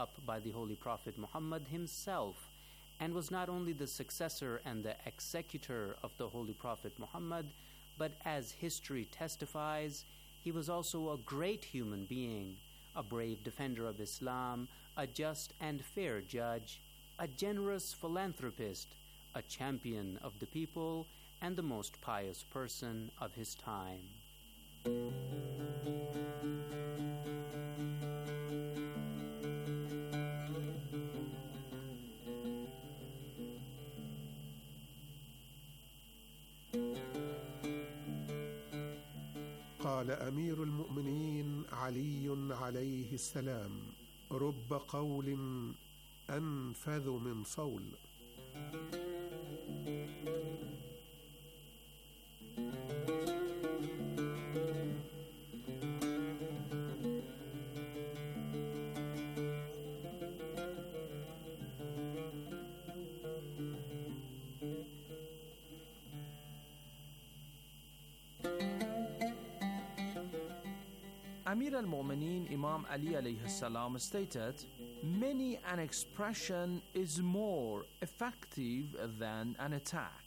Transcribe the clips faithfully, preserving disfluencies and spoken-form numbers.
up by the Holy Prophet Muhammad himself, and was not only the successor and the executor of the Holy Prophet Muhammad, but as history testifies, he was also a great human being, a brave defender of Islam, a just and fair judge, a generous philanthropist, a champion of the people, and the most pious person of his time. قال أمير المؤمنين علي عليه السلام: رب قول أنفذ من صول. Amir al-Mu'mineen Imam Ali alayhi salam stated, "Many an expression is more effective than an attack."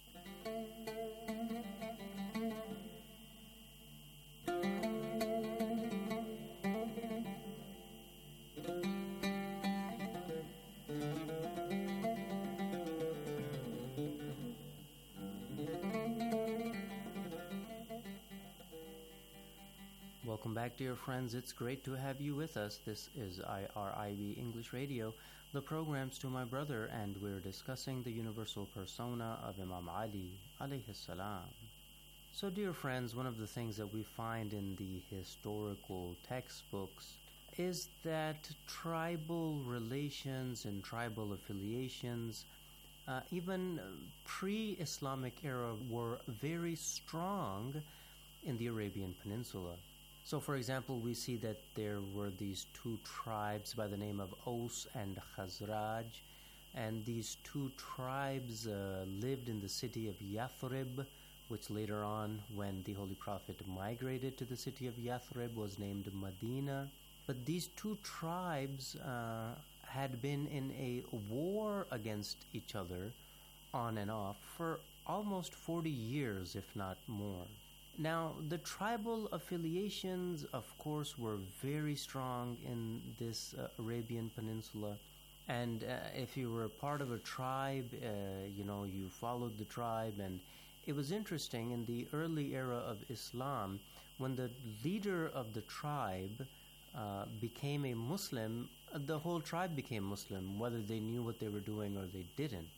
Welcome back, dear friends. It's great to have you with us. This is I R I B English Radio, the programs to my brother, and we're discussing the universal persona of Imam Ali alayhi salam. So, dear friends, one of the things that we find in the historical textbooks is that tribal relations and tribal affiliations, uh, even pre-Islamic era, were very strong in the Arabian Peninsula. So, for example, we see that there were these two tribes by the name of Aus and Khazraj, and these two tribes uh, lived in the city of Yathrib, which later on, when the Holy Prophet migrated to the city of Yathrib, was named Medina. But these two tribes uh, had been in a war against each other on and off for almost forty years, if not more. Now, the tribal affiliations, of course, were very strong in this uh, Arabian Peninsula. And uh, if you were part of a tribe, uh, you know, you followed the tribe. And it was interesting, in the early era of Islam, when the leader of the tribe uh, became a Muslim, the whole tribe became Muslim, whether they knew what they were doing or they didn't.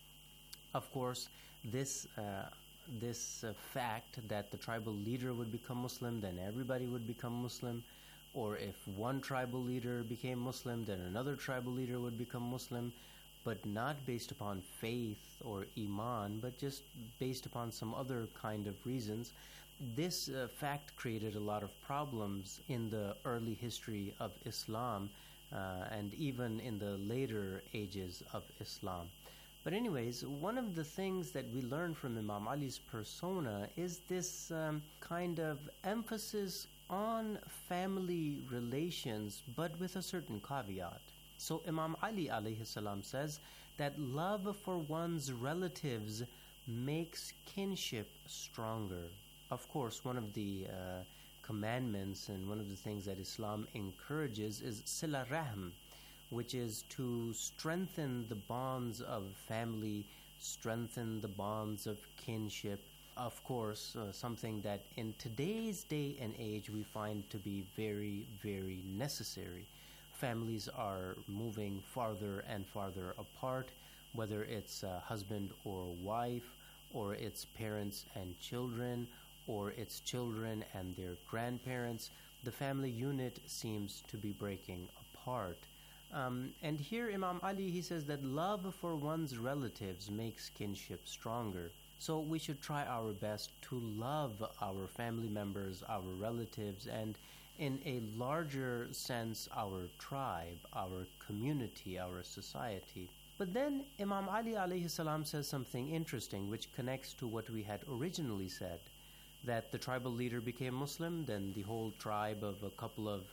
Of course, this... Uh, this uh, fact that the tribal leader would become Muslim, then everybody would become Muslim, or if one tribal leader became Muslim, then another tribal leader would become Muslim, but not based upon faith or iman, but just based upon some other kind of reasons. This uh, fact created a lot of problems in the early history of Islam, uh, and even in the later ages of Islam. But anyways, one of the things that we learn from Imam Ali's persona is this um, kind of emphasis on family relations, but with a certain caveat. So Imam Ali alayhi salam says that love for one's relatives makes kinship stronger. Of course, one of the uh, commandments and one of the things that Islam encourages is sila rahm, which is to strengthen the bonds of family, strengthen the bonds of kinship. Of course, uh, something that in today's day and age we find to be very, very necessary. Families are moving farther and farther apart, whether it's uh, husband or wife, or it's parents and children, or it's children and their grandparents. The family unit seems to be breaking apart. Um, and here Imam Ali, he says that love for one's relatives makes kinship stronger. So we should try our best to love our family members, our relatives, and in a larger sense, our tribe, our community, our society. But then Imam Ali alayhi salam says something interesting which connects to what we had originally said, that the tribal leader became Muslim, then the whole tribe of a couple of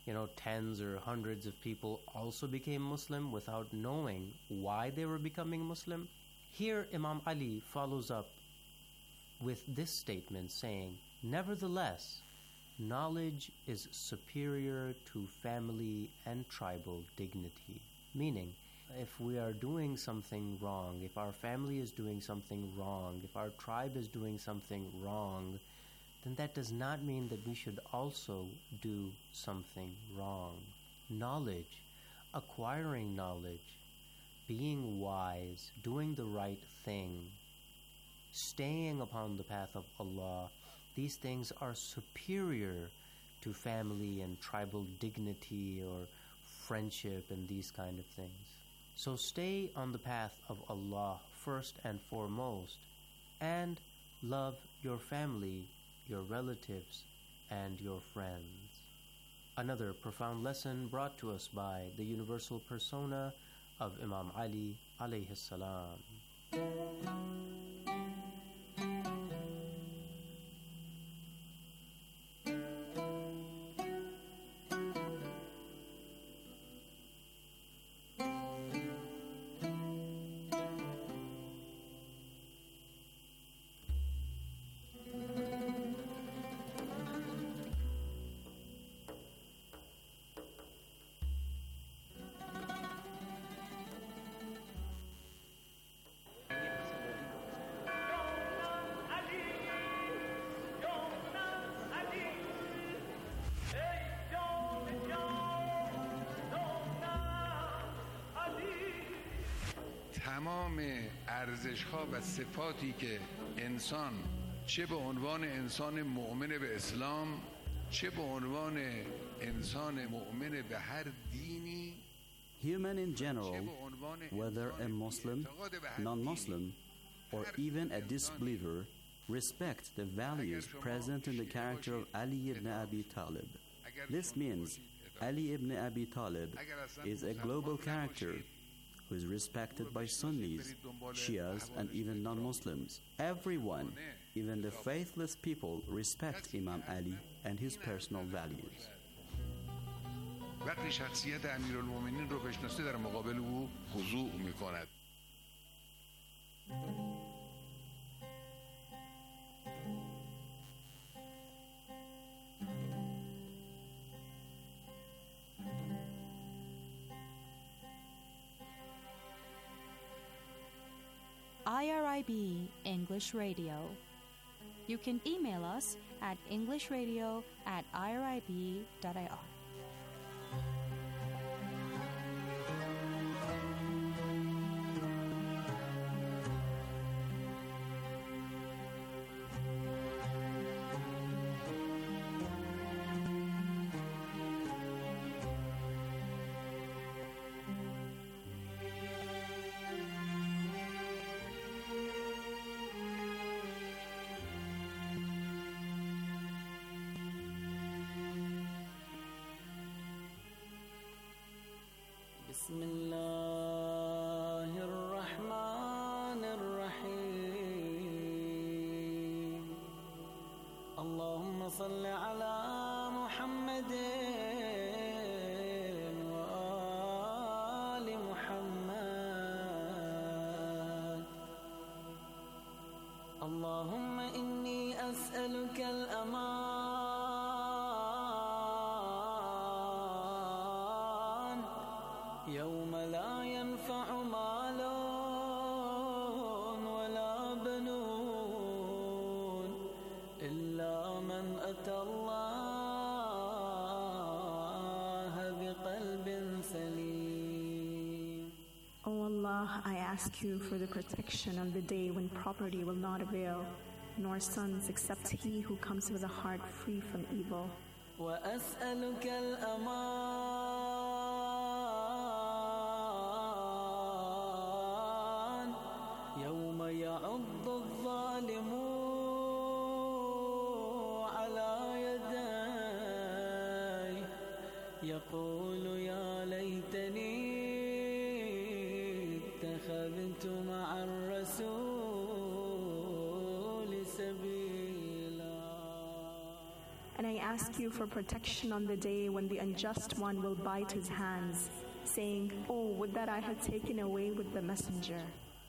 you know, tens or hundreds of people also became Muslim without knowing why they were becoming Muslim. Here Imam Ali follows up with this statement saying, nevertheless, knowledge is superior to family and tribal dignity. Meaning, if we are doing something wrong, if our family is doing something wrong, if our tribe is doing something wrong, then that does not mean that we should also do something wrong. Knowledge, acquiring knowledge, being wise, doing the right thing, staying upon the path of Allah, these things are superior to family and tribal dignity or friendship and these kind of things. So stay on the path of Allah first and foremost, and love your family, your relatives, and your friends. Another profound lesson brought to us by the universal persona of Imam Ali alayhi salam. تمام ارزش‌ها و صفاتی که انسان چه به عنوان انسان مؤمن به اسلام چه به عنوان انسان مؤمن به هر دینی Human in general, whether a Muslim, non-Muslim, or even a disbeliever, respect the values present in the character of Ali ibn Abi Talib. This means Ali ibn Abi Talib is a global character who is respected by Sunnis, Shias, and even non-Muslims. Everyone, even the faithless people, respect Imam Ali and his personal values. وقتی شخصیت امیرالمومنین رو بشناسه در مقابل او خضوع میکند. I R I B English Radio. You can email us at englishradio at I R I B dot I R. بسم الله الرحمن الرحيم اللهم صل على محمد وآل محمد اللهم إني أسألك الأمان يوم لا ينفع مال ولا بنون إلا من أتى الله بقلب سليم. O Allah, I ask you for the protection on the day when property will not avail, nor sons except he who comes with a heart free from evil. وأسألك الأمان يوم يعض الظالم على يديه يقول يا ليتني اتخذت مع الرسول سبيلا. And I ask you for protection on the day when the unjust one will bite his hands, saying, "Oh, would that I had taken away with the messenger."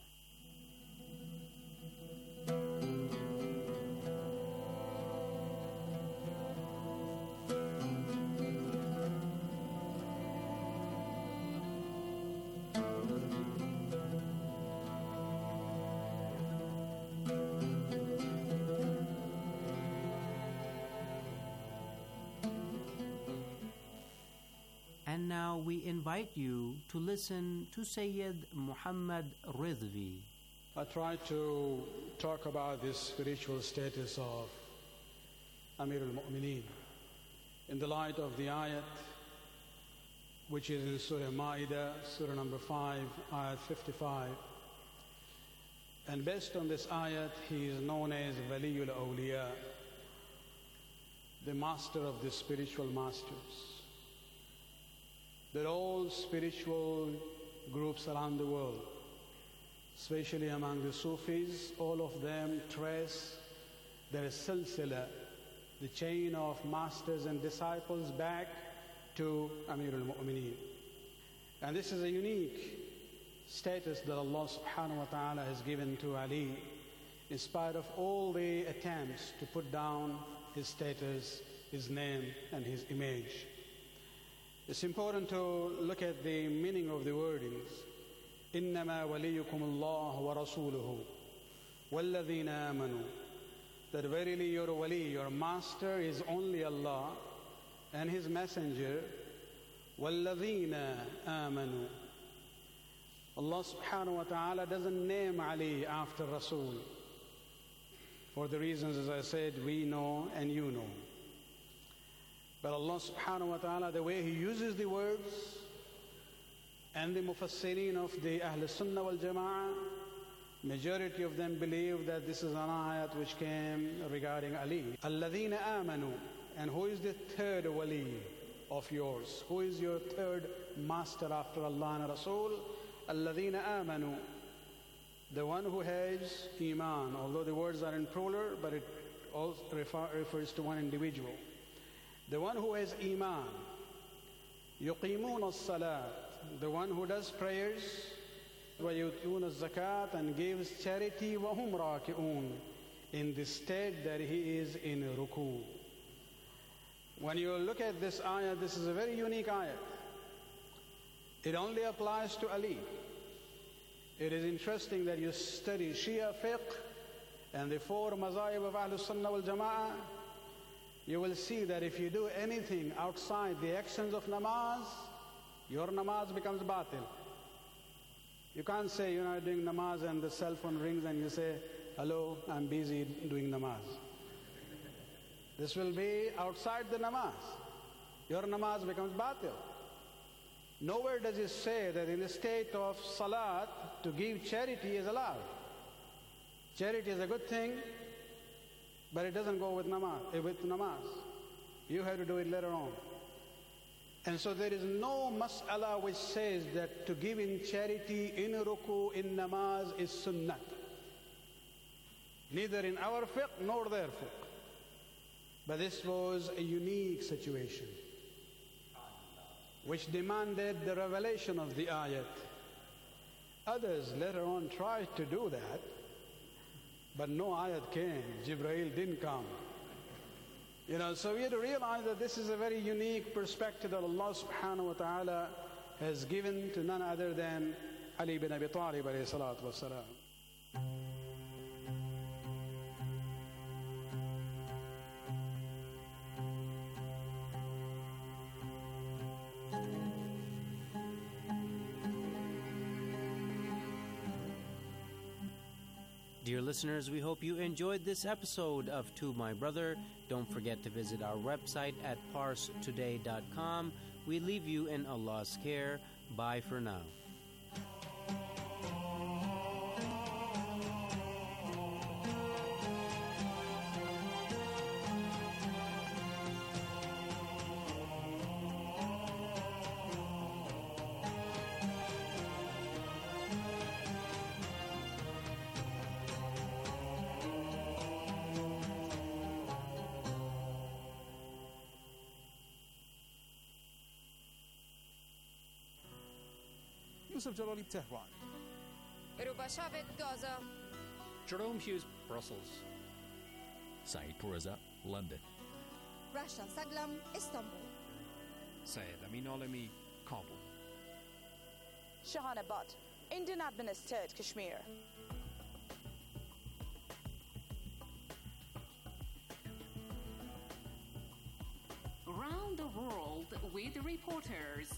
And now we invite you to listen to Sayyid Muhammad Ridvi. I try to talk about this spiritual status of Amir al-Mu'mineen in the light of the ayat which is in Surah Ma'idah, Surah number five, ayat fifty-five. And based on this ayat, he is known as Waliyul Awliya, the master of the spiritual masters. That all spiritual groups around the world, especially among the Sufis, all of them trace their silsila, the chain of masters and disciples, back to Amir al-Mu'mineen. And this is a unique status that Allah subhanahu wa ta'ala has given to Ali, in spite of all the attempts to put down his status, his name, and his image. It's important to look at the meaning of the wordings. إِنَّمَا وَلِيُّكُمُ اللَّهُ وَرَسُولُهُ وَالَّذِينَ آمَنُوا. That verily your wali, your master, is only Allah and His messenger. وَالَّذِينَ آمَنُوا. Allah subhanahu wa ta'ala doesn't name Ali after Rasul, for the reasons, as I said, we know and you know. But Allah subhanahu wa ta'ala, the way He uses the words, and the mufassirin of the Ahl Sunnah wal Jama'ah, majority of them believe that this is an ayat which came regarding Ali. Alladhina amanu. And who is the third wali of yours? Who is your third master after Allah and Rasul? Alladhina amanu. The one who has iman, although the words are in plural, but it also refer, refers to one individual. The one who has iman, yuqimuna as-salat, the one who does prayers, wa yutuna az-zakat, and gives charity, wa hum raki'un, in the state that he is in ruku. When you look at this ayah, this is a very unique ayah. It only applies to Ali. It is interesting that you study Shia fiqh and the four mazahib of Ahlus Sunnah wal Jama'ah. You will see that if you do anything outside the actions of namaz, your namaz becomes batil. You can't say you're not doing namaz and the cell phone rings and you say, "Hello, I'm busy doing namaz." This will be outside the namaz. Your namaz becomes batil. Nowhere does it say that in the state of salat to give charity is allowed. Charity is a good thing, but it doesn't go with namaz, with namaz. You have to do it later on. And so there is no mas'ala which says that to give in charity in ruku, in namaz is sunnat. Neither in our fiqh nor their fiqh. But this was a unique situation which demanded the revelation of the ayat. Others later on tried to do that, but no ayat came. Jibreel didn't come. You know, so we have to realize that this is a very unique perspective that Allah subhanahu wa ta'ala has given to none other than Ali bin Abi Talib alayhi salatu wassalam. Dear listeners, we hope you enjoyed this episode of To My Brother. Don't forget to visit our website at parse today dot com. We leave you in Allah's care. Bye for now. Yusuf Jalali, Tehran. Ruba Shavit, Gaza. Jerome Hughes, Brussels. Saeed Pourreza, London. Rasha Saglam, Istanbul. Syed Amin Alami, Kabul. Shahana Butt, Indian administered Kashmir. Around the world with reporters.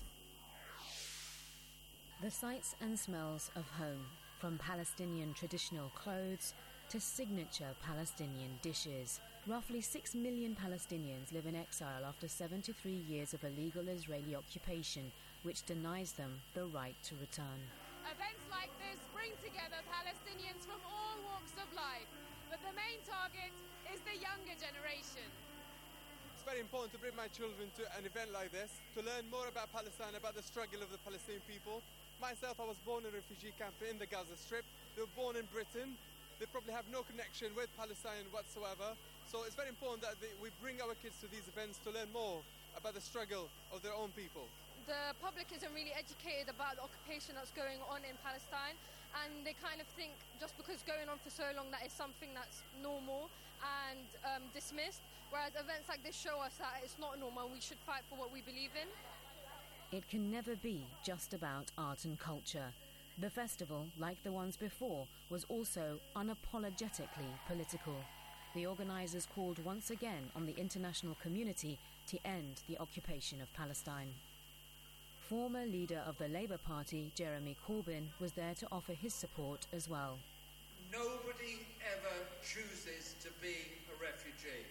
The sights and smells of home, from Palestinian traditional clothes to signature Palestinian dishes. Roughly six million Palestinians live in exile after seventy-three years of illegal Israeli occupation, which denies them the right to return. Events like this bring together Palestinians from all walks of life, but the main target is the younger generation. It's very important to bring my children to an event like this, to learn more about Palestine, about the struggle of the Palestinian people. Myself, I was born in a refugee camp in the Gaza Strip. They were born in Britain. They probably have no connection with Palestine whatsoever. So it's very important that they, we bring our kids to these events to learn more about the struggle of their own people. The public isn't really educated about the occupation that's going on in Palestine, and they kind of think just because it's going on for so long that it's something that's normal and um, dismissed, whereas events like this show us that it's not normal and we should fight for what we believe in. It can never be just about art and culture. The festival, like the ones before, was also unapologetically political. The organisers called once again on the international community to end the occupation of Palestine. Former leader of the Labour Party, Jeremy Corbyn, was there to offer his support as well. Nobody ever chooses to be a refugee.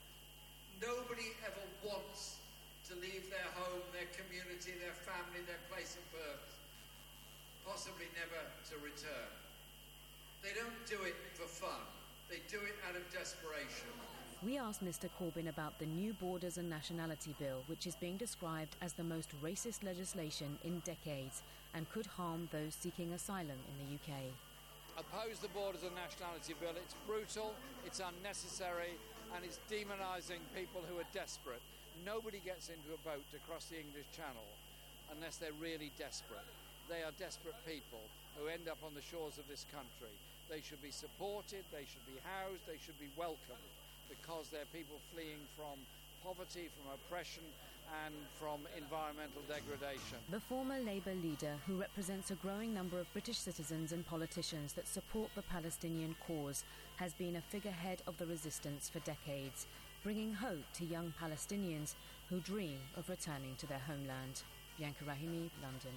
Nobody ever wants to leave their home, their community, their family, their place of birth, possibly never to return. They don't do it for fun. They do it out of desperation. We asked Mister Corbyn about the new Borders and Nationality Bill, which is being described as the most racist legislation in decades and could harm those seeking asylum in the U K. Oppose the Borders and Nationality Bill. It's brutal, it's unnecessary, and it's demonising people who are desperate. Nobody gets into a boat to cross the English Channel unless they're really desperate. They are desperate people who end up on the shores of this country. They should be supported, they should be housed, they should be welcomed, because they're people fleeing from poverty, from oppression, and from environmental degradation. The former Labour leader, who represents a growing number of British citizens and politicians that support the Palestinian cause, has been a figurehead of the resistance for decades, bringing hope to young Palestinians who dream of returning to their homeland. Bianca Rahimi, London.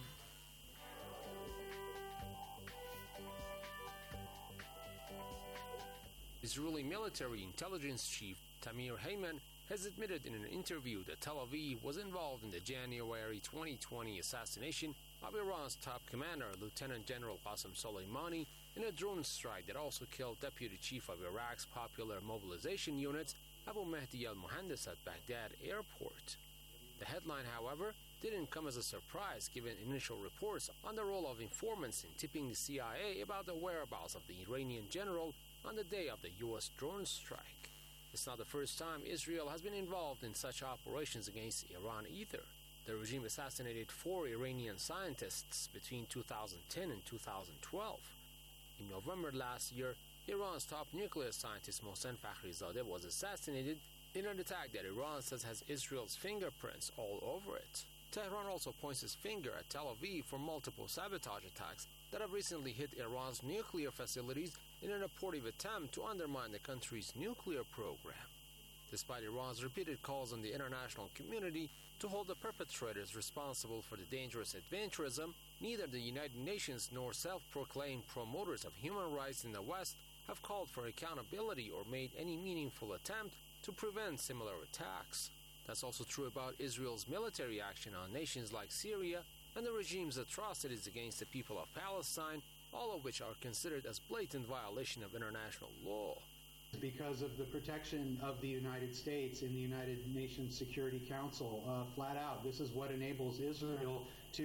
Israeli military intelligence chief Tamir Heyman has admitted in an interview that Tel Aviv was involved in the January twenty twenty assassination of Iran's top commander, Lieutenant General Qasem Soleimani, in a drone strike that also killed Deputy Chief of Iraq's Popular Mobilization Unit, Abu Mahdi al-Muhandis, at Baghdad airport. The headline, however, didn't come as a surprise given initial reports on the role of informants in tipping the C I A about the whereabouts of the Iranian general on the day of the U S drone strike. It's not the first time Israel has been involved in such operations against Iran either. The regime assassinated four Iranian scientists between two thousand ten and two thousand twelve. In November last year, Iran's top nuclear scientist Mohsen Fakhrizadeh was assassinated in an attack that Iran says has Israel's fingerprints all over it. Tehran also points its finger at Tel Aviv for multiple sabotage attacks that have recently hit Iran's nuclear facilities in an abortive attempt to undermine the country's nuclear program. Despite Iran's repeated calls on the international community to hold the perpetrators responsible for the dangerous adventurism, neither the United Nations nor self-proclaimed promoters of human rights in the West have called for accountability or made any meaningful attempt to prevent similar attacks. That's also true about Israel's military action on nations like Syria and the regime's atrocities against the people of Palestine, all of which are considered as blatant violation of international law. Because of the protection of the United States in the United Nations Security Council, uh, flat out, this is what enables Israel to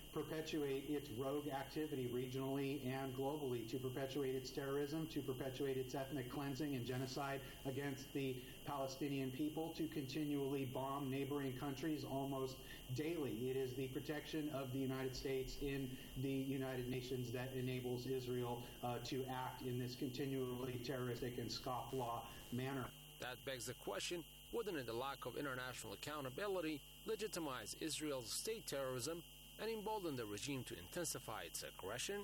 perpetuate its rogue activity regionally and globally, to perpetuate its terrorism, to perpetuate its ethnic cleansing and genocide against the Palestinian people, to continually bomb neighboring countries almost daily. It is the protection of the United States in the United Nations that enables Israel uh, to act in this continually terroristic and scofflaw manner. That begs the question, wouldn't the lack of international accountability legitimize Israel's state terrorism and embolden the regime to intensify its aggression?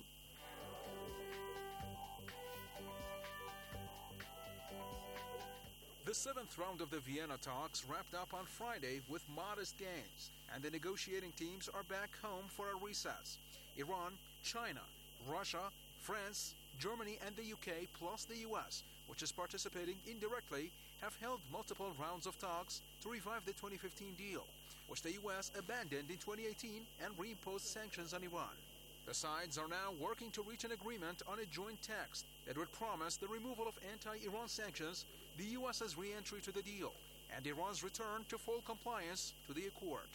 The seventh round of the Vienna talks wrapped up on Friday with modest gains, and the negotiating teams are back home for a recess. Iran, China, Russia, France, Germany, and the U K, plus the U S, which is participating indirectly, have held multiple rounds of talks to revive the twenty fifteen deal, which the U S abandoned in twenty eighteen and reimposed sanctions on Iran. The sides are now working to reach an agreement on a joint text that would promise the removal of anti-Iran sanctions, the U S's re-entry to the deal, and Iran's return to full compliance to the accord.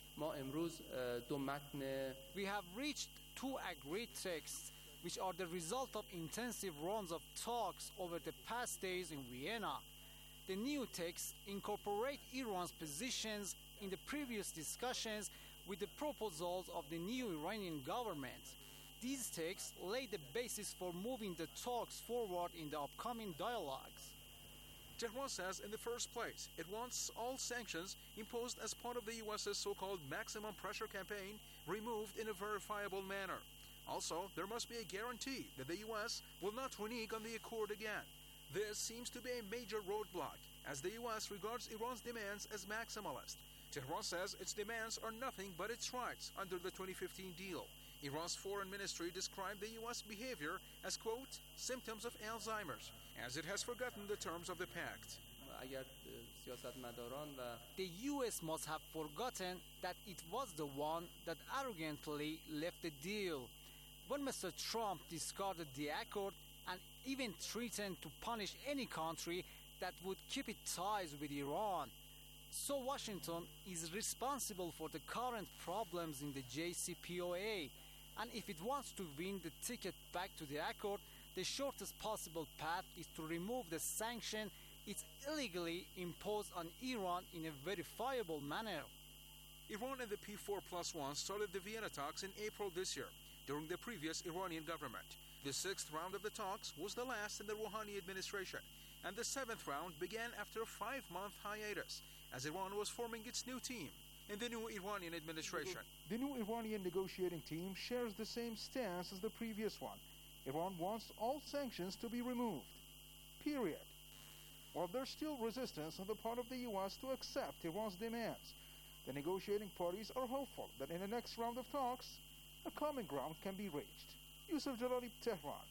We have reached two agreed texts, which are the result of intensive rounds of talks over the past days in Vienna. The new texts incorporate Iran's positions in the previous discussions with the proposals of the new Iranian government. These texts lay the basis for moving the talks forward in the upcoming dialogues. Tehran says in the first place it wants all sanctions imposed as part of the U S's so-called maximum pressure campaign removed in a verifiable manner. Also, there must be a guarantee that the U S will not renege on the accord again. This seems to be a major roadblock, as the U S regards Iran's demands as maximalist. Tehran says its demands are nothing but its rights under the twenty fifteen deal. Iran's foreign ministry described the U S behavior as, quote, symptoms of Alzheimer's, as it has forgotten the terms of the pact. The U S must have forgotten that it was the one that arrogantly left the deal. When Mister Trump discarded the accord and even threatened to punish any country that would keep its ties with Iran. So Washington is responsible for the current problems in the J C P O A, and if it wants to win the ticket back to the accord, the shortest possible path is to remove the sanction it's illegally imposed on Iran in a verifiable manner. Iran and the P four plus one started the Vienna talks in April this year, during the previous Iranian government. The sixth round of the talks was the last in the Rouhani administration, and the seventh round began after a five-month hiatus, as Iran was forming its new team in the new Iranian administration. The new Iranian negotiating team shares the same stance as the previous one. Iran wants all sanctions to be removed. Period. While there's still resistance on the part of the U S to accept Iran's demands, the negotiating parties are hopeful that in the next round of talks, a common ground can be reached. Yusuf Jalali, Tehran.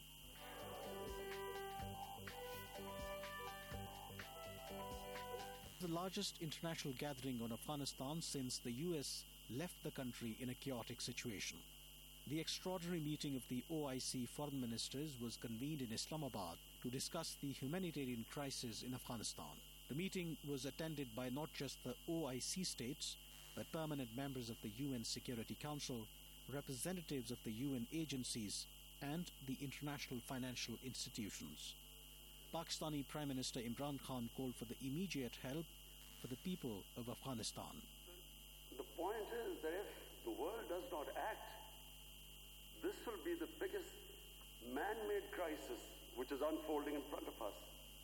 The largest international gathering on Afghanistan since the U S left the country in a chaotic situation. The extraordinary meeting of the O I C foreign ministers was convened in Islamabad to discuss the humanitarian crisis in Afghanistan. The meeting was attended by not just the O I C states, but permanent members of the U N Security Council, representatives of the U N agencies, and the international financial institutions. Pakistani Prime Minister Imran Khan called for the immediate help for the people of Afghanistan. The point is that if the world does not act, this will be the biggest man-made crisis which is unfolding in front of us.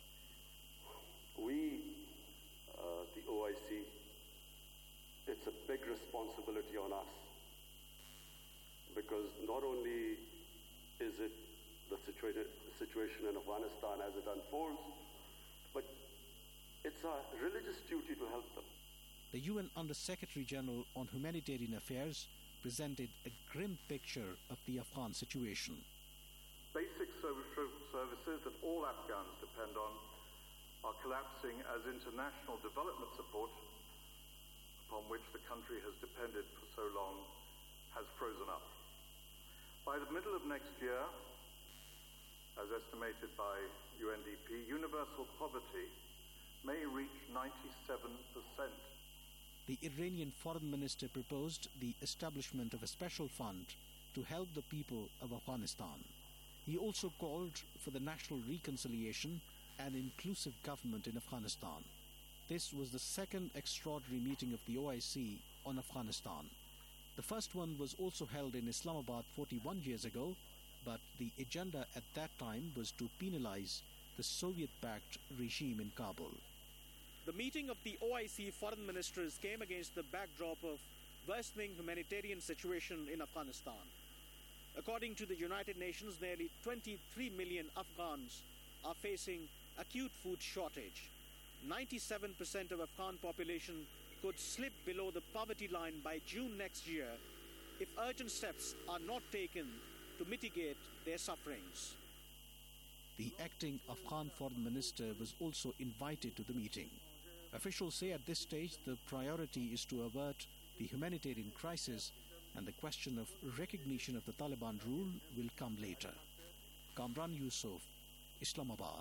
We, uh, the O I C, it's a big responsibility on us, because not only is it the situa- situation in Afghanistan as it unfolds, but it's our religious duty to help them. The U N Under-Secretary General on Humanitarian Affairs presented a grim picture of the Afghan situation. Basic social services that all Afghans depend on are collapsing as international development support, upon which the country has depended for so long, has frozen up. By the middle of next year, as estimated by U N D P, universal poverty may reach ninety-seven percent the Iranian foreign minister proposed the establishment of a special fund to help the people of Afghanistan. He also called for the national reconciliation and inclusive government in Afghanistan. This was the second extraordinary meeting of the O I C on Afghanistan. The first one was also held in Islamabad forty-one years ago, but the agenda at that time was to penalize the Soviet-backed regime in Kabul. The meeting of the O I C foreign ministers came against the backdrop of worsening humanitarian situation in Afghanistan. According to the United Nations, nearly twenty-three million Afghans are facing acute food shortage. ninety-seven percent of Afghan population could slip below the poverty line by June next year if urgent steps are not taken to mitigate their sufferings. The acting Afghan foreign minister was also invited to the meeting. Officials say at this stage the priority is to avert the humanitarian crisis, and the question of recognition of the Taliban rule will come later. Kamran Yusuf, Islamabad.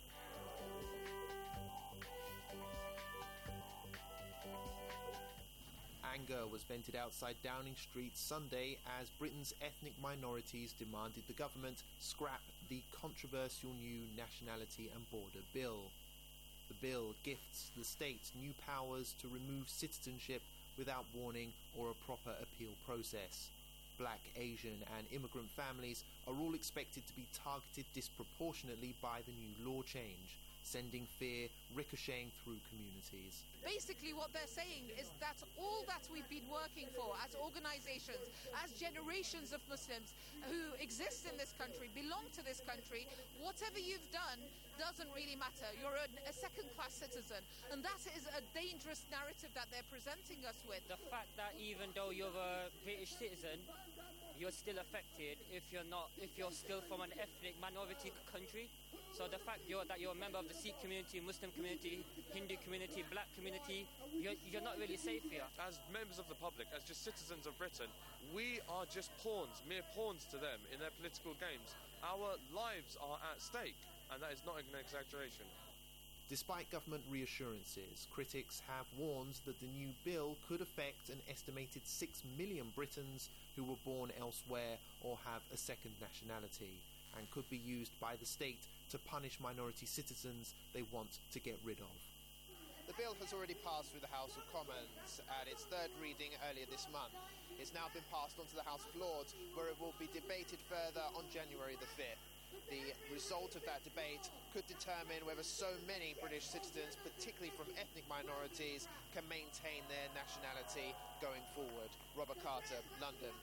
Anger was vented outside Downing Street Sunday as Britain's ethnic minorities demanded the government scrap the controversial new Nationality and Border Bill. The bill gifts the state new powers to remove citizenship without warning or a proper appeal process. Black, Asian and immigrant families are all expected to be targeted disproportionately by the new law change, sending fear ricocheting through communities. Basically what they're saying is that all that we've been working for as organizations, as generations of Muslims who exist in this country, belong to this country, whatever you've done doesn't really matter. You're a, a second-class citizen, and that is a dangerous narrative that they're presenting us with. The fact that even though you're a British citizen, you're still affected if you're not, if you're still from an ethnic minority country. So the fact you're, that you're a member of the Sikh community, Muslim community, Hindu community, black community, you're, you're not really safe here. As members of the public, as just citizens of Britain, we are just pawns, mere pawns to them in their political games. Our lives are at stake, and that is not an exaggeration. Despite government reassurances, critics have warned that the new bill could affect an estimated six million Britons who were born elsewhere or have a second nationality, and could be used by the state to punish minority citizens they want to get rid of. The bill has already passed through the House of Commons at its third reading earlier this month. It's now been passed on to the House of Lords, where it will be debated further on January the fifth. The result of that debate could determine whether so many British citizens, particularly from ethnic minorities, can maintain their nationality going forward. Robert Carter, London.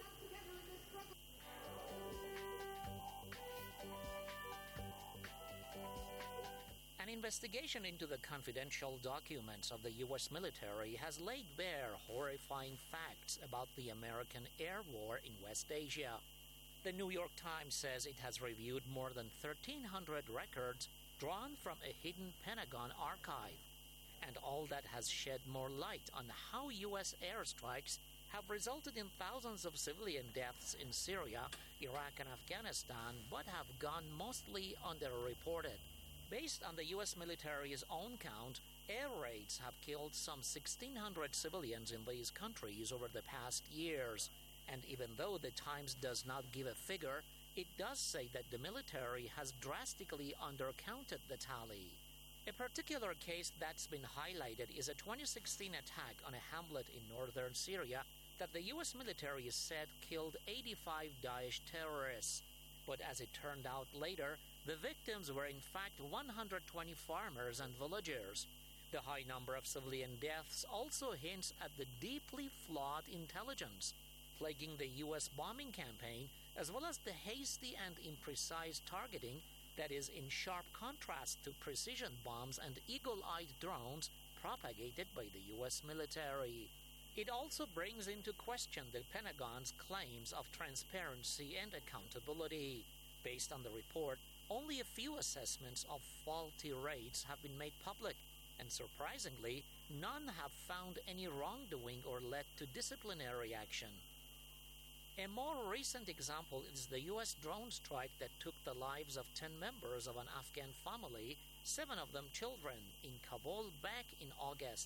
An investigation into the confidential documents of the U S military has laid bare horrifying facts about the American air war in West Asia. The New York Times says it has reviewed more than thirteen hundred records drawn from a hidden Pentagon archive, and all that has shed more light on how U S airstrikes have resulted in thousands of civilian deaths in Syria, Iraq, and Afghanistan, but have gone mostly underreported. Based on the U S military's own count, air raids have killed some sixteen hundred civilians in these countries over the past years. And even though the Times does not give a figure, it does say that the military has drastically undercounted the tally. A particular case that's been highlighted is a twenty sixteen attack on a hamlet in northern Syria that the U S military said killed eighty-five Daesh terrorists. But as it turned out later, the victims were in fact one hundred twenty farmers and villagers. The high number of civilian deaths also hints at the deeply flawed intelligence plaguing the U S bombing campaign, as well as the hasty and imprecise targeting that is in sharp contrast to precision bombs and eagle-eyed drones propagated by the U S military. It also brings into question the Pentagon's claims of transparency and accountability. Based on the report, only a few assessments of faulty raids have been made public, and surprisingly, none have found any wrongdoing or led to disciplinary action. A more recent example is the U S drone strike that took the lives of ten members of an Afghan family, seven of them children, in Kabul back in August.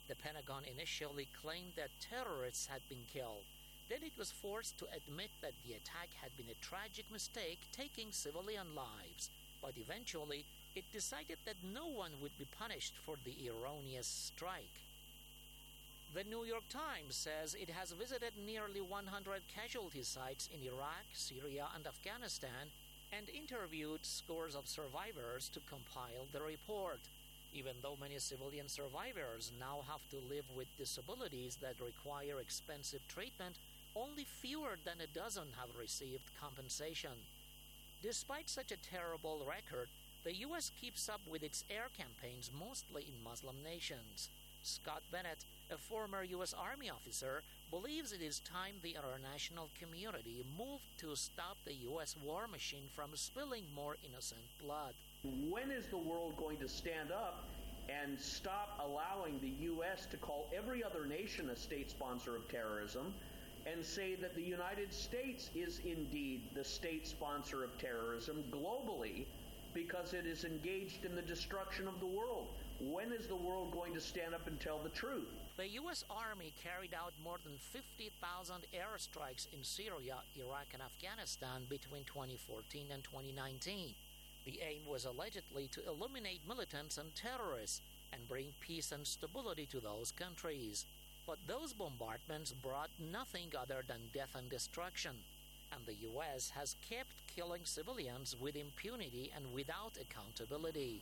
The Pentagon initially claimed that terrorists had been killed. Then it was forced to admit that the attack had been a tragic mistake, taking civilian lives. But eventually, it decided that no one would be punished for the erroneous strike. The New York Times says it has visited nearly one hundred casualty sites in Iraq, Syria, and Afghanistan and interviewed scores of survivors to compile the report. Even though many civilian survivors now have to live with disabilities that require expensive treatment, only fewer than a dozen have received compensation. Despite such a terrible record, the U S keeps up with its air campaigns mostly in Muslim nations. Scott Bennett, a former U S Army officer, believes it is time the international community moved to stop the U S war machine from spilling more innocent blood. When is the world going to stand up and stop allowing the U S to call every other nation a state sponsor of terrorism and say that the United States is indeed the state sponsor of terrorism globally because it is engaged in the destruction of the world? When is the world going to stand up and tell the truth? The U S Army carried out more than fifty thousand airstrikes in Syria, Iraq, and Afghanistan between twenty fourteen and twenty nineteen. The aim was allegedly to eliminate militants and terrorists and bring peace and stability to those countries. But those bombardments brought nothing other than death and destruction. And the U S has kept killing civilians with impunity and without accountability.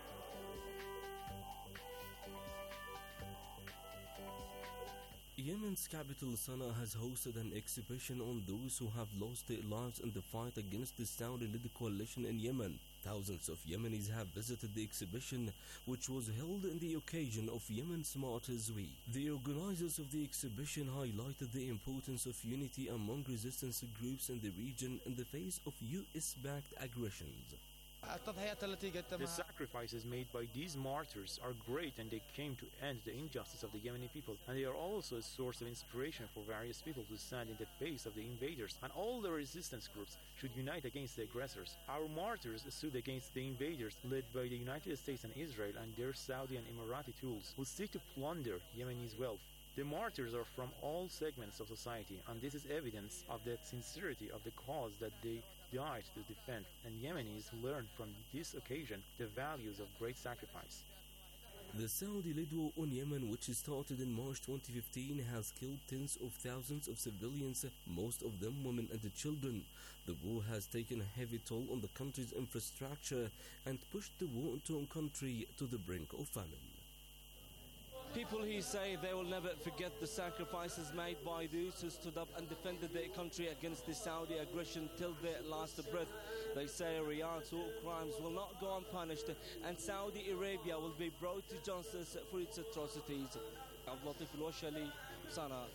Yemen's capital Sana'a has hosted an exhibition on those who have lost their lives in the fight against the Saudi-led coalition in Yemen. Thousands of Yemenis have visited the exhibition, which was held in the occasion of Yemen's Martyrs Week. The organizers of the exhibition highlighted the importance of unity among resistance groups in the region in the face of U S-backed aggressions. The sacrifices made by these martyrs are great, and they came to end the injustice of the Yemeni people, and they are also a source of inspiration for various people to stand in the face of the invaders, and all the resistance groups should unite against the aggressors. Our martyrs stood against the invaders led by the United States and Israel and their Saudi and Emirati tools who seek to plunder Yemeni's wealth. The martyrs are from all segments of society, and this is evidence of the sincerity of the cause that they died to defend, and Yemenis learn from this occasion the values of great sacrifice. The Saudi-led war on Yemen, which started in March twenty fifteen, has killed tens of thousands of civilians, most of them women and children. The war has taken a heavy toll on the country's infrastructure and pushed the war-torn country to the brink of famine. People here say they will never forget the sacrifices made by those who stood up and defended their country against the Saudi aggression till their last breath. They say Riyadh's war crimes will not go unpunished, and Saudi Arabia will be brought to justice for its atrocities. Abdulatif Al-Washali, Sana'a.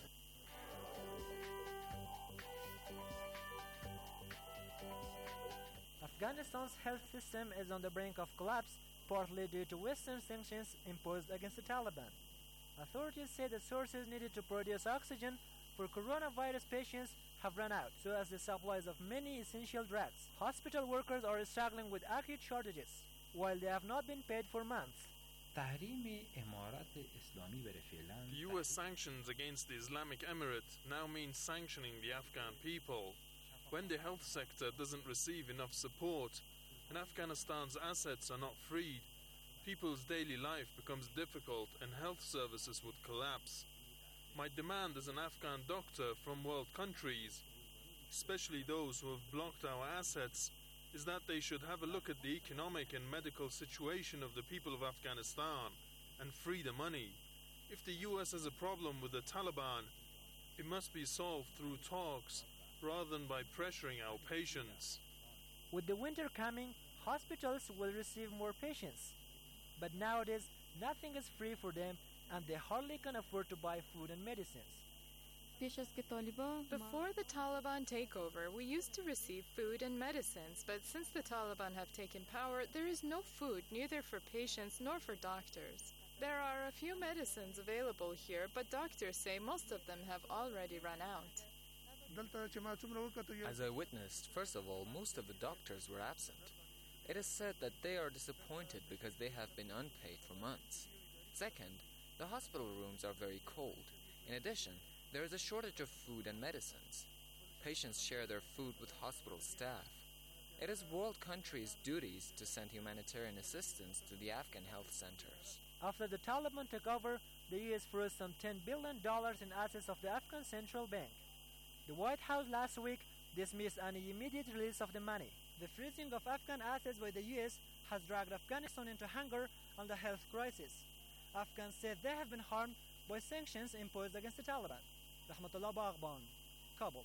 Afghanistan's health system is on the brink of collapse, partly due to Western sanctions imposed against the Taliban. Authorities say the sources needed to produce oxygen for coronavirus patients have run out, so as the supplies of many essential drugs. Hospital workers are struggling with acute shortages, while they have not been paid for months. U S sanctions against the Islamic Emirate now mean sanctioning the Afghan people. When the health sector doesn't receive enough support and Afghanistan's assets are not freed, people's daily life becomes difficult and health services would collapse. My demand as an Afghan doctor from world countries, especially those who have blocked our assets, is that they should have a look at the economic and medical situation of the people of Afghanistan and free the money. If the U S has a problem with the Taliban, it must be solved through talks rather than by pressuring our patients. With the winter coming, hospitals will receive more patients. But nowadays, nothing is free for them, and they hardly can afford to buy food and medicines. Before the Taliban takeover, we used to receive food and medicines, but since the Taliban have taken power, there is no food, neither for patients nor for doctors. There are a few medicines available here, but doctors say most of them have already run out. As I witnessed, first of all, most of the doctors were absent. It is said that they are disappointed because they have been unpaid for months. Second, The hospital rooms are very cold. In addition, there is a shortage of food and medicines. Patients share their food with hospital staff. It is world countries' duties to send humanitarian assistance to the Afghan health centers. After the Taliban took over, the U S froze some ten billion dollars in assets of the Afghan Central Bank. The White House last week dismissed any immediate release of the money. The freezing of Afghan assets by the U S has dragged Afghanistan into hunger and a health crisis. Afghans say they have been harmed by sanctions imposed against the Taliban. Rahmatullah Baghban, Kabul.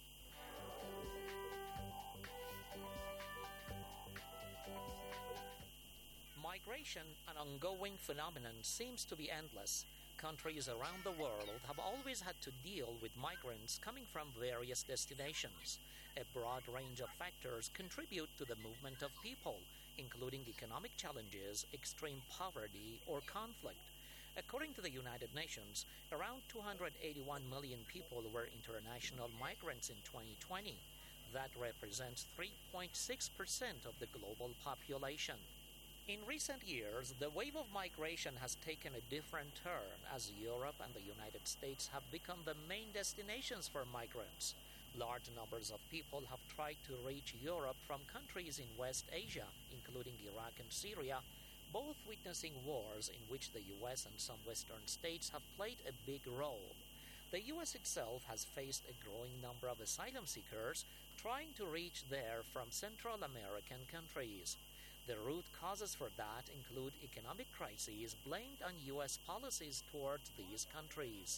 Migration, an ongoing phenomenon, seems to be endless. Countries around the world have always had to deal with migrants coming from various destinations. A broad range of factors contribute to the movement of people, including economic challenges, extreme poverty, or conflict. According to the United Nations, around two hundred eighty-one million people were international migrants in twenty twenty. That represents three point six percent of the global population. In recent years, the wave of migration has taken a different turn as Europe and the United States have become the main destinations for migrants. Large numbers of people have tried to reach Europe from countries in West Asia, including Iraq and Syria, both witnessing wars in which the U S and some Western states have played a big role. The U S itself has faced a growing number of asylum seekers trying to reach there from Central American countries. The root causes for that include economic crises blamed on U S policies towards these countries.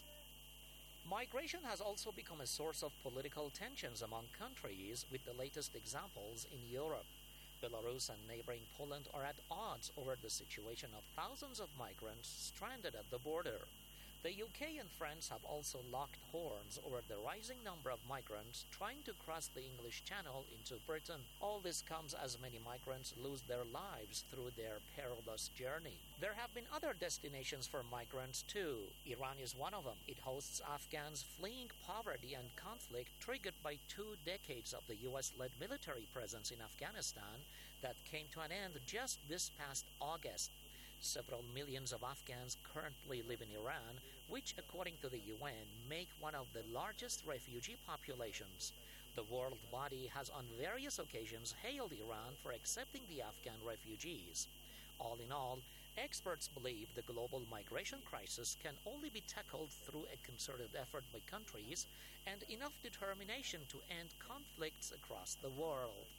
Migration has also become a source of political tensions among countries, with the latest examples in Europe. Belarus and neighboring Poland are at odds over the situation of thousands of migrants stranded at the border. The U K and France have also locked horns over the rising number of migrants trying to cross the English Channel into Britain. All this comes as many migrants lose their lives through their perilous journey. There have been other destinations for migrants too. Iran is one of them. It hosts Afghans fleeing poverty and conflict triggered by two decades of the U S-led military presence in Afghanistan that came to an end just this past August. Several millions of Afghans currently live in Iran, which, according to the U N, make one of the largest refugee populations. The world body has on various occasions hailed Iran for accepting the Afghan refugees. All in all, experts believe the global migration crisis can only be tackled through a concerted effort by countries and enough determination to end conflicts across the world.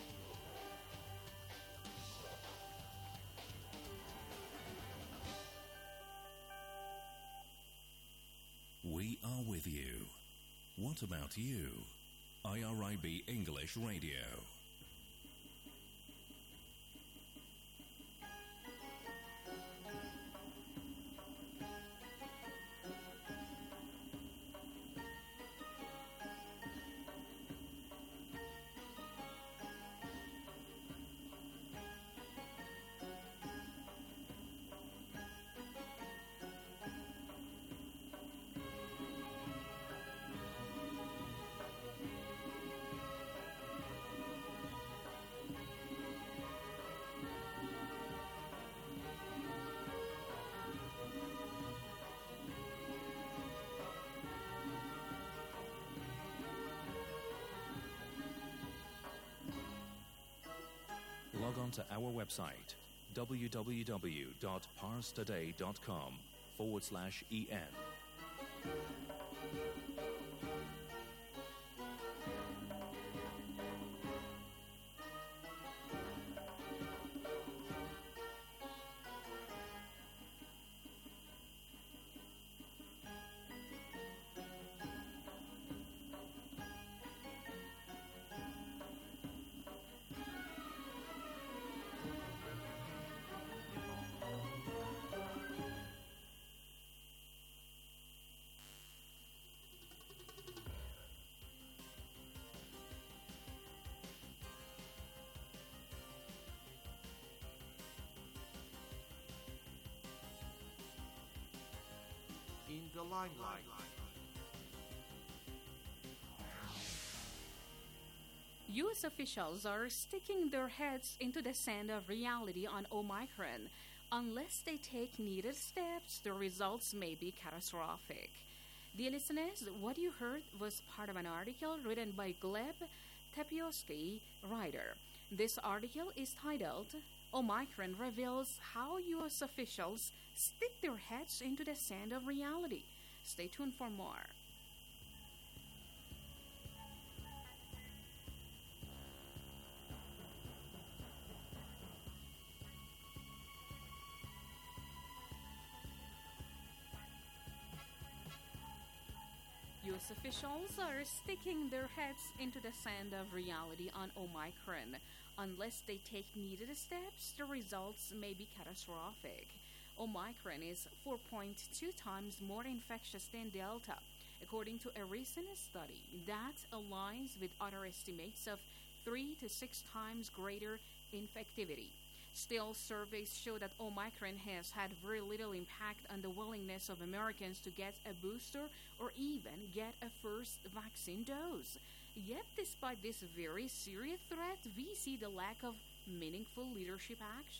We are with you. What about you? I R I B English Radio. Log on to our website, www.parstoday.com forward slash EN. In the limelight. U S officials are sticking their heads into the sand of reality on Omicron. Unless they take needed steps, the results may be catastrophic. Dear listeners, what you heard was part of an article written by Gleb Tepiosky, writer. This article is titled, Omicron Reveals How U S Officials Stick Their Heads into the Sand of Reality. Stay tuned for more. U S officials are sticking their heads into the sand of reality on Omicron. Unless they take needed steps, the results may be catastrophic. Omicron is four point two times more infectious than Delta, according to a recent study that aligns with other estimates of three to six times greater infectivity. Still, surveys show that Omicron has had very little impact on the willingness of Americans to get a booster or even get a first vaccine dose. Yet, despite this very serious threat, we see the lack of meaningful leadership action.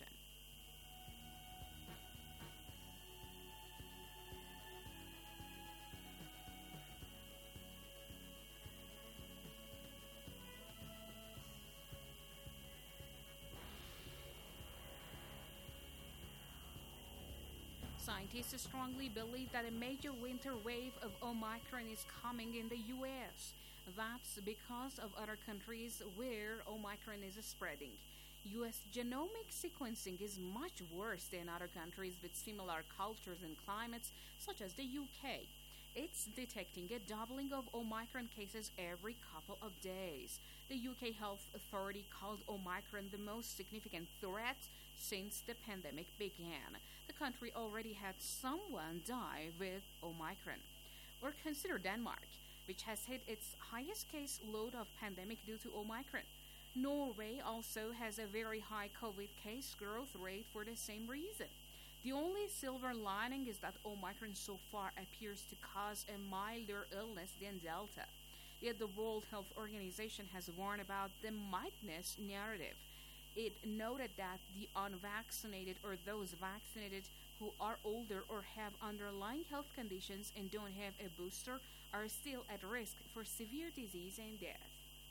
Scientists strongly believe that a major winter wave of Omicron is coming in the U S. That's because of other countries where Omicron is spreading. U S genomic sequencing is much worse than other countries with similar cultures and climates, such as the U K. It's detecting a doubling of Omicron cases every couple of days. The U K Health Authority called Omicron the most significant threat since the pandemic began. The country already had someone die with Omicron. Or consider Denmark, which has hit its highest case load of pandemic due to Omicron. Norway also has a very high COVID case growth rate for the same reason. The only silver lining is that Omicron so far appears to cause a milder illness than Delta. Yet the World Health Organization has warned about the mildness narrative. It noted that the unvaccinated or those vaccinated who are older or have underlying health conditions and don't have a booster are still at risk for severe disease and death.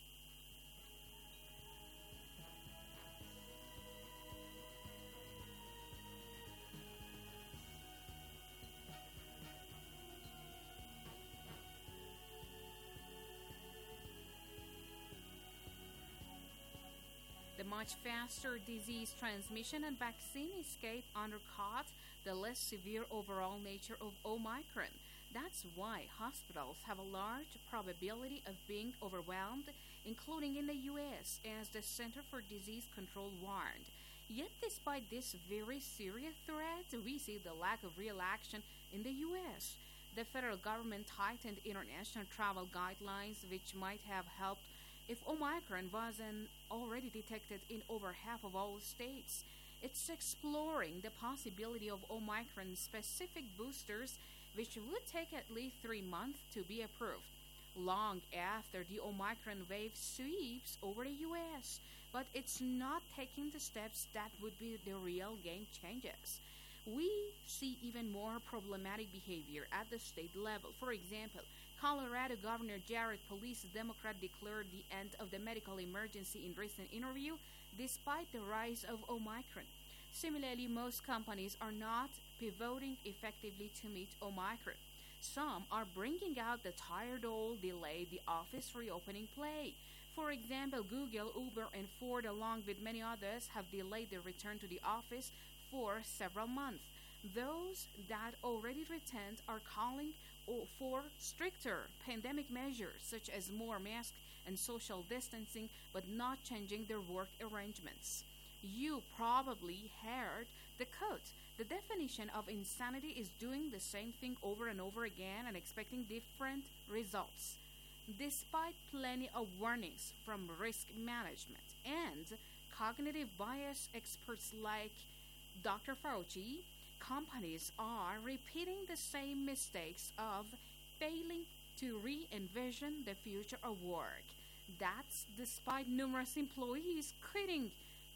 The much faster disease transmission and vaccine escape undercut the less severe overall nature of Omicron. That's why hospitals have a large probability of being overwhelmed, including in the U S, as the Center for Disease Control warned. Yet despite this very serious threat, we see the lack of real action in the U S. The federal government tightened international travel guidelines, which might have helped if Omicron wasn't already detected in over half of all states. It's exploring the possibility of Omicron-specific boosters, which would take at least three months to be approved, long after the Omicron wave sweeps over the U S. But it's not taking the steps that would be the real game changers. We see even more problematic behavior at the state level. For example, Colorado Governor Jared Polis, a Democrat, declared the end of the medical emergency in recent interview despite the rise of Omicron. Similarly, most companies are not pivoting effectively to meet Omicron. Some are bringing out the tired old delay the office reopening play. For example, Google, Uber, and Ford, along with many others, have delayed their return to the office for several months. Those that already returned are calling for stricter pandemic measures, such as more masks and social distancing, but not changing their work arrangements. You probably heard the quote, "The definition of insanity is doing the same thing over and over again and expecting different results." Despite plenty of warnings from risk management and cognitive bias experts like Doctor Fauci, companies are repeating the same mistakes of failing to re-envision the future of work. That's despite numerous employees quitting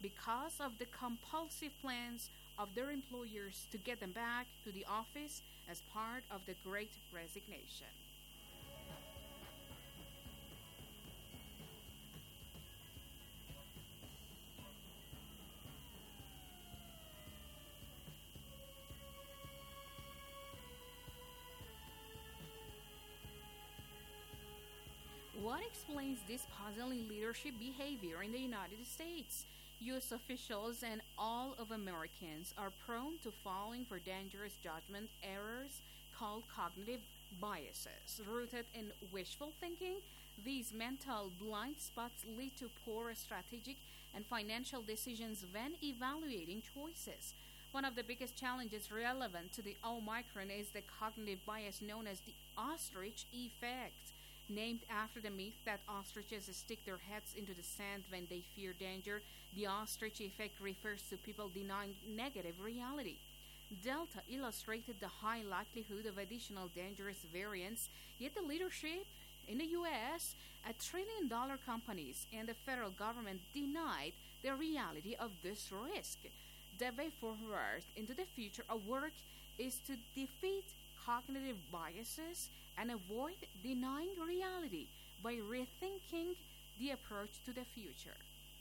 because of the compulsive plans of their employers to get them back to the office as part of the Great Resignation. What explains this puzzling leadership behavior in the United States? U S officials and all of Americans are prone to falling for dangerous judgment errors called cognitive biases. Rooted in wishful thinking, these mental blind spots lead to poor strategic and financial decisions when evaluating choices. One of the biggest challenges relevant to the Omicron is the cognitive bias known as the ostrich effect. Named after the myth that ostriches stick their heads into the sand when they fear danger, the ostrich effect refers to people denying negative reality. Delta illustrated the high likelihood of additional dangerous variants, yet the leadership in the U S, a trillion dollar companies, and the federal government denied the reality of this risk. The way forward into the future of work is to defeat cognitive biases and avoid denying reality by rethinking the approach to the future.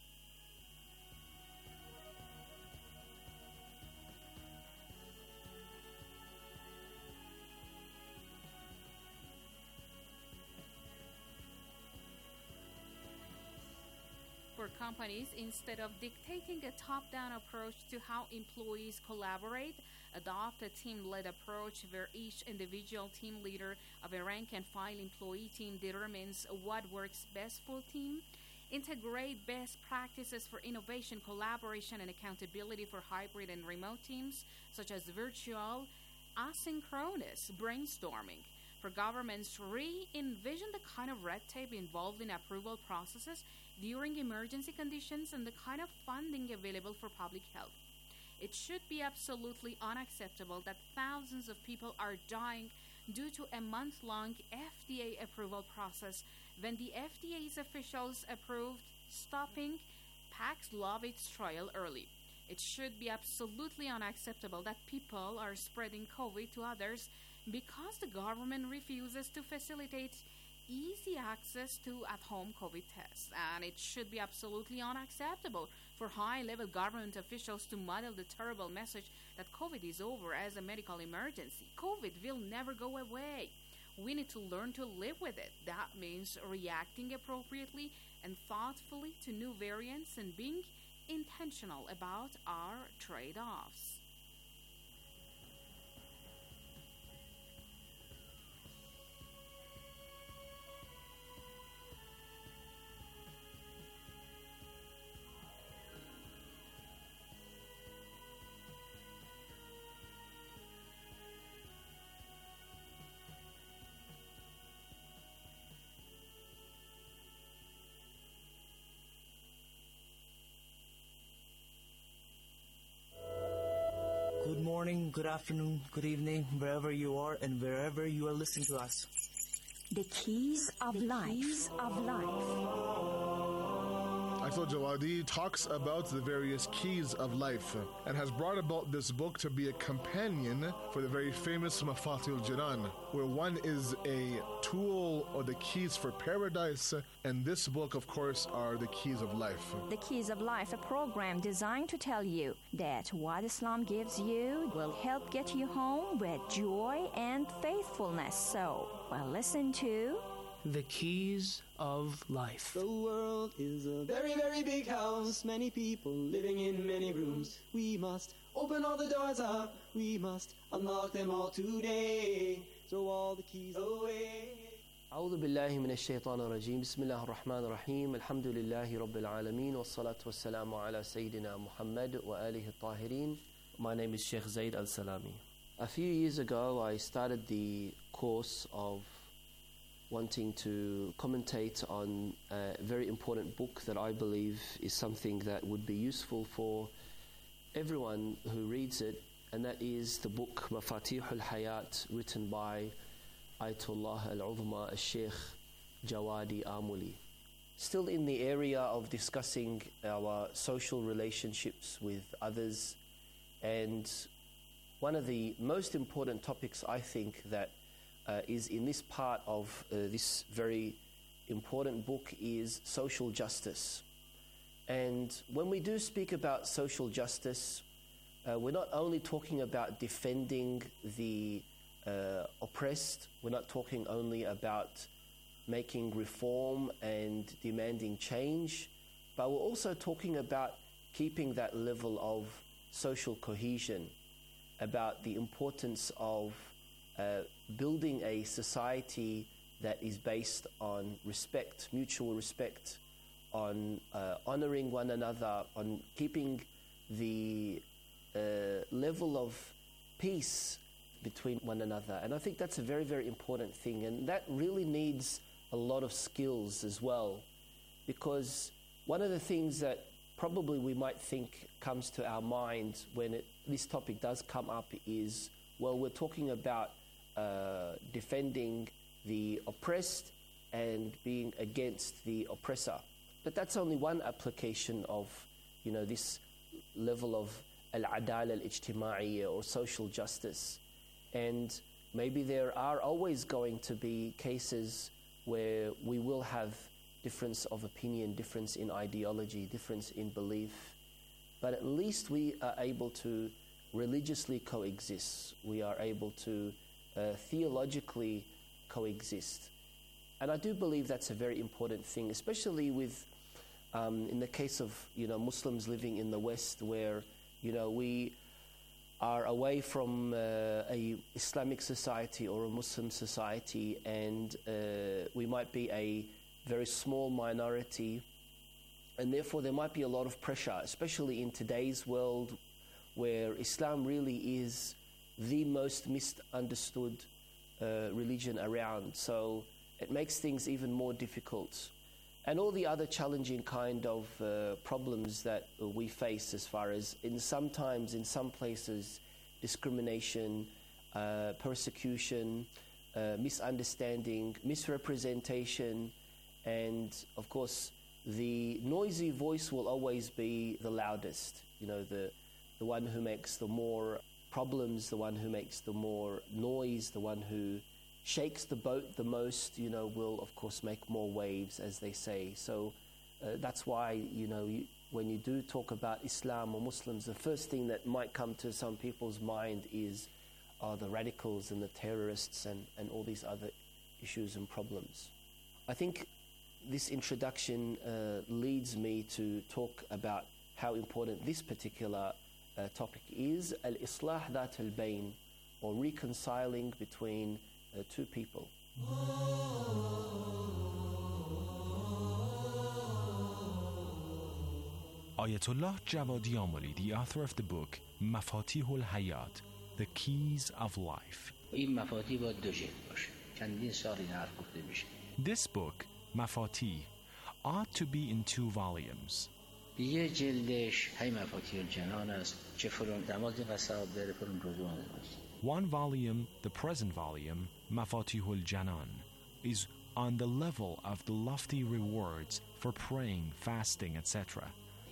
For companies, instead of dictating a top-down approach to how employees collaborate, adopt a team-led approach where each individual team leader of a rank-and-file employee team determines what works best for the team. Integrate best practices for innovation, collaboration, and accountability for hybrid and remote teams, such as virtual, asynchronous brainstorming. For governments, re-envision the kind of red tape involved in approval processes during emergency conditions and the kind of funding available for public health. It should be absolutely unacceptable that thousands of people are dying due to a month-long F D A approval process when the F D A's officials approved stopping Paxlovid's trial early. It should be absolutely unacceptable that people are spreading COVID to others because the government refuses to facilitate easy access to at-home COVID tests. And it should be absolutely unacceptable for high-level government officials to muddle the terrible message that COVID is over as a medical emergency. COVID will never go away. We need to learn to live with it. That means reacting appropriately and thoughtfully to new variants and being intentional about our trade-offs. Good morning, good afternoon, good evening, wherever you are and wherever you are listening to us. The Keys of the Life. Keys of Life. Ayatollah Jawadi talks about the various keys of life and has brought about this book to be a companion for the very famous Mafatihul Jinan, where one is a tool or the keys for paradise, and this book, of course, are the keys of life. The Keys of Life, a program designed to tell you that what Islam gives you will help get you home with joy and faithfulness. So, well, listen to The Keys of Life. The world is a very, very big house, many people living in many rooms. We must open all the doors up, we must unlock them all today. Throw all the keys away. أعوذ بالله من الشيطان الرجيم بسم الله الرحمن الرحيم الحمد لله رب العالمين والصلاة والسلام على سيدنا محمد وآله الطاهرين. My name is Sheikh Zaid Al-Salami. A few years ago I started the course of wanting to commentate on a very important book that I believe is something that would be useful for everyone who reads it, and that is the book Mafatihul Hayat, written by Ayatollah Al-Uzma Al-Sheikh Jawadi Amuli. still in the area of discussing our social relationships with others, and one of the most important topics I think that uh, is in this part of uh, this very important book is social justice. And when we do speak about social justice, uh, we're not only talking about defending the uh, oppressed, we're not talking only about making reform and demanding change, but we're also talking about keeping that level of social cohesion, about the importance of uh, building a society that is based on respect, mutual respect, on uh, honoring one another, on keeping the uh, level of peace between one another. And I think that's a very, very important thing. And that really needs a lot of skills as well, because one of the things that probably we might think comes to our mind when it, this topic does come up is, well, we're talking about uh, defending the oppressed and being against the oppressor. But that's only one application of, you know, this level of al-adala al-ijtima'iyya, or social justice. And maybe there are always going to be cases where we will have difference of opinion, difference in ideology, difference in belief. But at least we are able to religiously coexist. We are able to uh, theologically coexist. And I do believe that's a very important thing, especially with, um, in the case of, you know, Muslims living in the West, where, you know, we are away from uh, a Islamic society or a Muslim society, and uh, we might be a very small minority, and therefore there might be a lot of pressure, especially in today's world where Islam really is the most misunderstood uh, religion around. So it makes things even more difficult. And all the other challenging kind of uh, problems that uh, we face, as far as in sometimes in some places discrimination, uh, persecution, uh, misunderstanding, misrepresentation, and of course the noisy voice will always be the loudest. You know, the the one who makes the more problems, the one who makes the more noise, the one who shakes the boat the most, you know, will of course make more waves, as they say. So uh, that's why, you know, you, when you do talk about Islam or Muslims, the first thing that might come to some people's mind is uh, the radicals and the terrorists and, and all these other issues and problems. I think this introduction uh, leads me to talk about how important this particular uh, topic is, al-islah dhat al-bayn, or reconciling between Uh, two people. Ayatollah Javadi Amoli, the author of the book Mafatih al-Hayat, The Keys of Life. This book, Mafatih, ought to be in two volumes. One volume, the present volume, Mafatihul Janan, is on the level of the lofty rewards for praying, fasting, et cetera.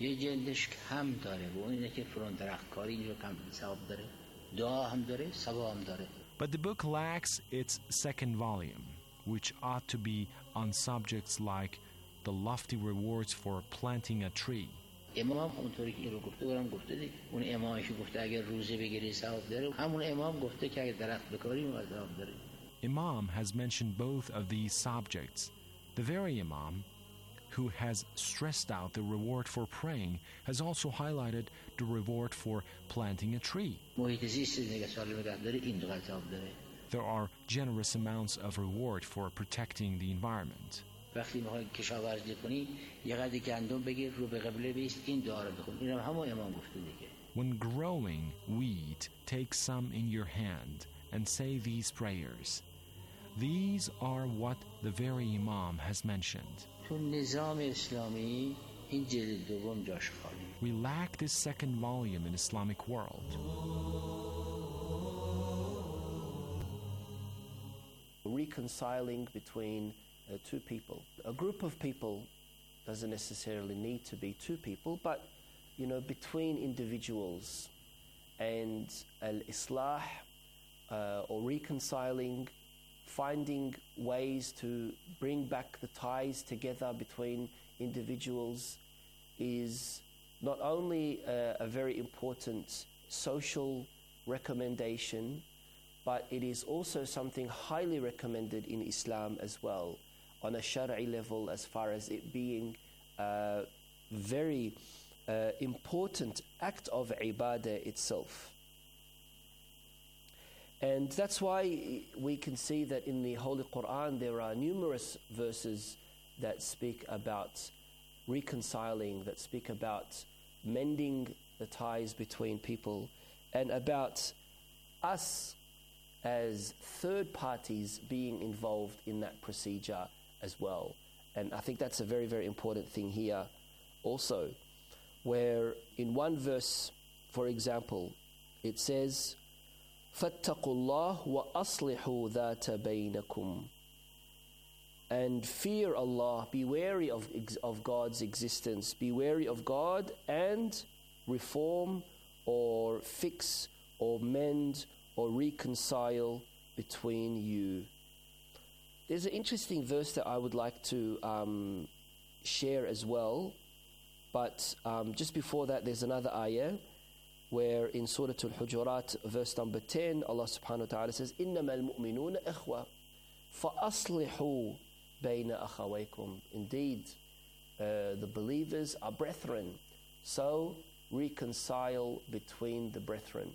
But the book lacks its second volume, which ought to be on subjects like the lofty rewards for planting a tree. امام اونطوری که این رو گفته برام گفته دیگه اون امامی که گفته اگر روزه بگیری ثواب داره همون امام گفته که اگر درخت بکاری ثواب داره. Imam has mentioned both of these subjects. The very Imam who has stressed out the reward for praying has also highlighted the reward for planting a tree. محیط زیست نگه سالم نگه داره این دو ثواب داره. There are generous amounts of reward for protecting the environment. وقتی میخوای کشاورزی کنی یه قدری گندم بگیر رو به قبله بیست این دعا رو بخون اینم همون امام گفته دیگه. When growing wheat, take some in your hand and say these prayers. These are what the very Imam has mentioned. تو نظام اسلامی این جلد دوم جاش خالی. We lack this second volume in Islamic world. Reconciling between Uh, two people. A group of people Doesn't necessarily need to be two people, but, you know, between individuals. And al-islah, uh, or reconciling, finding ways to bring back the ties together between individuals is not only a, a very important social recommendation, but it is also something highly recommended in Islam as well, on a shari'i level, as far as it being a very uh, important act of ibadah itself. And that's why we can see that in the Holy Quran there are numerous verses that speak about reconciling, that speak about mending the ties between people, and about us as third parties being involved in that procedure as well. And I think that's a very, very important thing here also, where in one verse, for example, it says, فَاتَّقُوا اللَّهُ وَأَصْلِحُوا ذَاتَ بَيْنَكُمْ. And fear Allah, be wary of, of God's existence, be wary of God, and reform or fix or mend or reconcile between you. There's an interesting verse that I would like to um, share as well, but um, just before that there's another ayah where in Surah Al-Hujurat verse number ten, Allah subhanahu wa ta'ala says, إِنَّمَا الْمُؤْمِنُونَ إِخْوَةٌ فَأَصْلِحُوا بَيْنَ أَخَوَيْكُمْ. Indeed, uh, the believers are brethren, so reconcile between the brethren.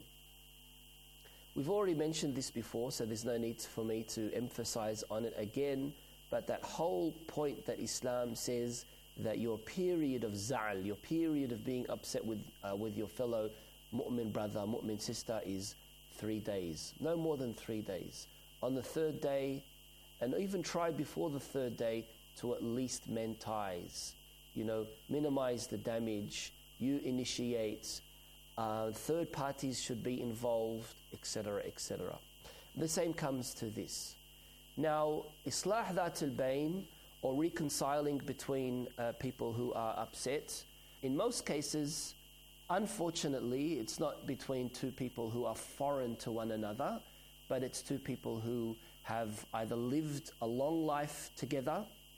We've already mentioned this before, so there's no need for me to emphasize on it again, but that whole point that Islam says that your period of za'al, your period of being upset with uh, with your fellow mu'min brother, mu'min sister is three days. No more than three days. On the third day, and even try before the third day to at least mend ties. You know, minimize the damage. You initiate. Uh, third parties should be involved, et cetera, et cetera. The same comes to this. Now, Islah Dhat al-Bayn, or reconciling between uh, people who are upset, in most cases, unfortunately, it's not between two people who are foreign to one another, but it's two people who have either lived a long life together,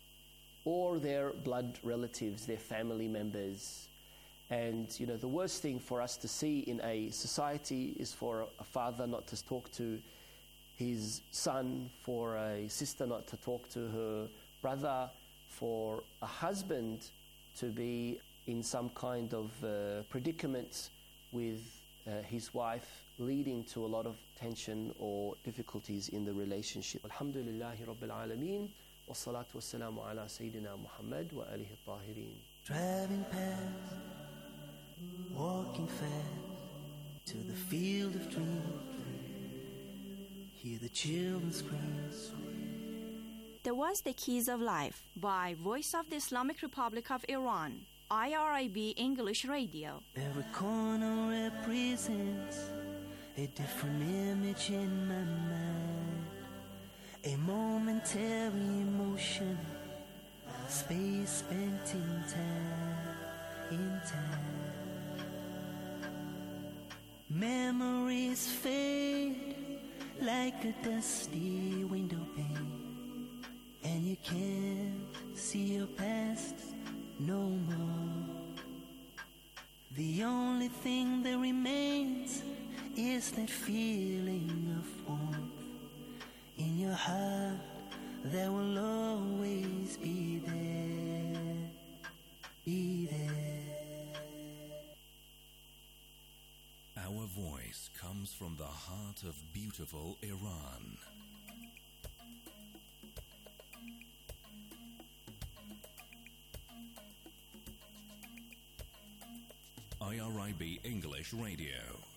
or their blood relatives, their family members. And, you know, the worst thing for us to see in a society is for a father not to talk to his son, for a sister not to talk to her brother, for a husband to be in some kind of uh, predicament with uh, his wife, leading to a lot of tension or difficulties in the relationship. Alhamdulillahi Rabbil Alameen, wa salatu wa salamu ala Sayyidina Muhammad wa alihi at-tahirin. Driving past, walking fast to the field of dreams, hear the children scream. That was The Keys of Life by Voice of the Islamic Republic of Iran, I R I B English Radio. Every corner represents a different image in my mind, a momentary emotion, space spent in time, in time. Memories fade like a dusty window pane, and you can't see your past no more. The only thing that remains is that feeling of warmth in your heart that will always be there, be there. Our voice comes from the heart of beautiful Iran. I R I B English Radio.